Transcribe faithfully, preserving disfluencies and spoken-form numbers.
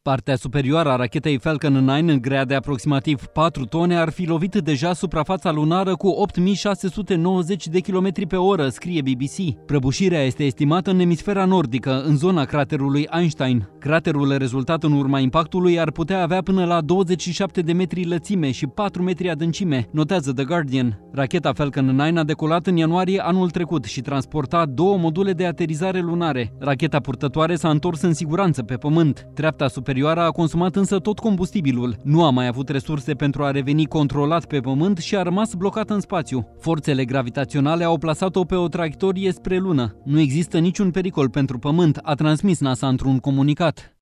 Partea superioară a rachetei Falcon nouă, grea de aproximativ patru tone, ar fi lovit deja suprafața lunară cu opt mii șase sute nouăzeci de kilometri pe oră, scrie B B C. Prăbușirea este estimată în emisfera nordică, în zona craterului Einstein. Craterul rezultat în urma impactului ar putea avea până la douăzeci și șapte de metri lățime și patru metri adâncime, notează The Guardian. Racheta Falcon nouă a decolat în ianuarie anul trecut și transporta două module de aterizare lunare. Racheta purtătoare s-a întors în siguranță pe Pământ. Treapta superioară a consumat însă tot combustibilul. Nu a mai avut resurse pentru a reveni controlat pe Pământ și a rămas blocat în spațiu. Forțele gravitaționale au plasat-o pe o traiectorie spre Lună. Nu există niciun pericol pentru Pământ, a transmis NASA într-un comunicat.